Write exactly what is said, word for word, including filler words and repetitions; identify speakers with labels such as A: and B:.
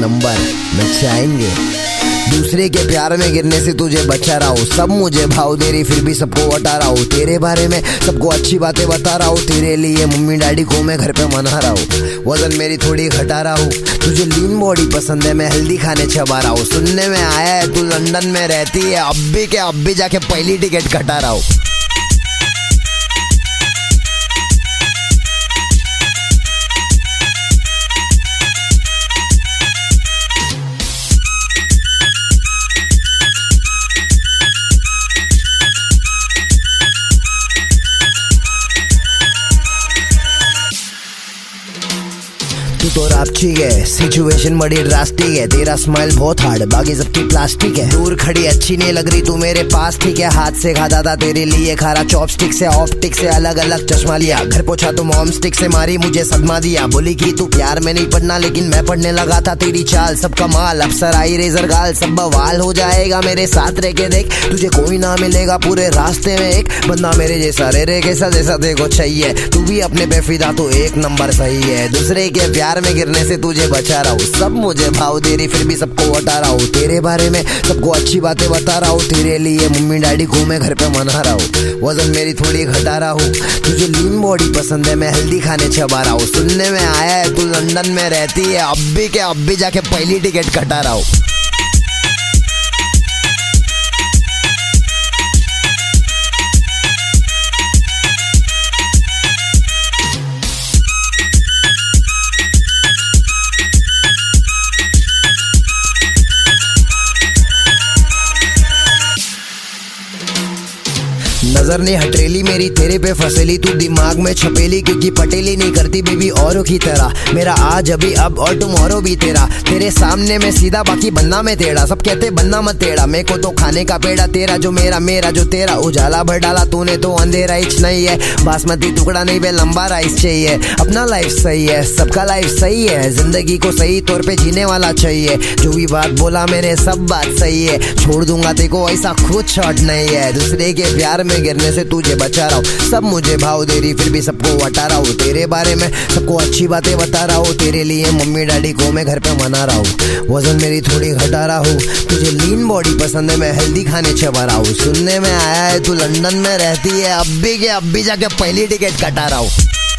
A: Number नचाएंगे। दूसरे के प्यार में गिरने से तुझे बचा रहा हूँ, सब मुझे भाव दे रही फिर भी सबको हटा रहा हूँ। तेरे बारे में सबको अच्छी बातें बता रहा हूँ, तेरे लिए मम्मी डैडी को मैं घर पे मना रहा हूँ। वजन मेरी थोड़ी घटा रहा हूँ, तुझे लीन बॉडी पसंद है, मैं हेल्दी खाने चबा रहा हूँ। सुनने में आया है तू लंदन में रहती है, अब भी के अब भी जाके पहली टिकट कटा रहा हूँ। तू तो रापचिक है, सिचुएशन बड़ी ड्रास्टिक है, तेरा स्माइल बहुत हार्ड बाकी सबकी प्लास्टिक है। दूर खड़ी अच्छी नहीं लग रही तू मेरे पास ठीक है, हाथ से खाता था तेरे लिए खारा चॉपस्टिक से, ऑप्टिक से अलग अलग चश्मा लिया, घर पहुंचा तो मॉम स्टिक से मारी मुझे सदमा दिया। बोली कि तू प्यार में नहीं पढ़ना लेकिन मैं पढ़ने लगा था, तेरी चाल सब कमाल, अफसर आई रेजर गाल, सब बवाल हो जाएगा मेरे साथ रह के देख, तुझे कोई ना मिलेगा पूरे रास्ते में एक बंदा मेरे जैसा, रे रे कैसा जैसा देखो चाहिए, तू भी अपने पे फिदा तो एक नंबर सही है। दूसरे के प्यार में गिरने से तुझे बचा रहा हूँ, सब मुझे भाव दे रही फिर भी सबको हटा रहा हूँ। तेरे बारे में सबको अच्छी बातें बता रहा हूँ, तेरे लिए मम्मी डैडी को मैं घर पे मना रहा हूँ। वजन मेरी थोड़ी घटा रहा हूँ, तुझे लीन बॉडी पसंद है, मैं हेल्दी खाने चबा रहा हूँ। सुनने में आया है तू लंदन में रहती है, अब भी के अब भी जाके पहली टिकट कटा रहा हूँ। नजर ने हटरेली मेरी तेरे पे फसेली, तू दिमाग में छपेली क्योंकि पटेली नहीं करती बेबी औरों की तरह, मेरा आज अभी अब और टुमारो भी तेरा, तेरे सामने मैं सीधा बाकी बनना मैं टेढ़ा, सब कहते बनना मत टेढ़ा, मेरे को तो खाने का पेड़ा, तेरा जो मेरा मेरा जो तेरा, उजाला भर डाला तूने तो अंधेरा ही नहीं है, बासमती टुकड़ा नहीं बे लंबा राइस चाहिए। अपना लाइफ सही है, सबका लाइफ सही है, जिंदगी को सही तौर पे जीने वाला चाहिए, जो भी बात बोला मैंने सब बात सही है, छोड़ दूंगा तेको ऐसा खुद शॉट नहीं है। दूसरे के प्यार में गिरने से तुझे बचा रहा हूँ, सब मुझे भाव दे रही फिर भी सबको हटा रहा हूँ। तेरे बारे में सबको अच्छी बातें बता रहा हूँ, तेरे लिए मम्मी डैडी को मैं घर पे मना रहा हूँ। वजन मेरी थोड़ी घटा रहा हूँ, तुझे लीन बॉडी पसंद है, मैं हेल्दी खाने चबा रहा हूँ। सुनने में आया है तू लंदन में रहती है, अब भी के अब भी जाके पहली टिकट कटा रहा हूँ।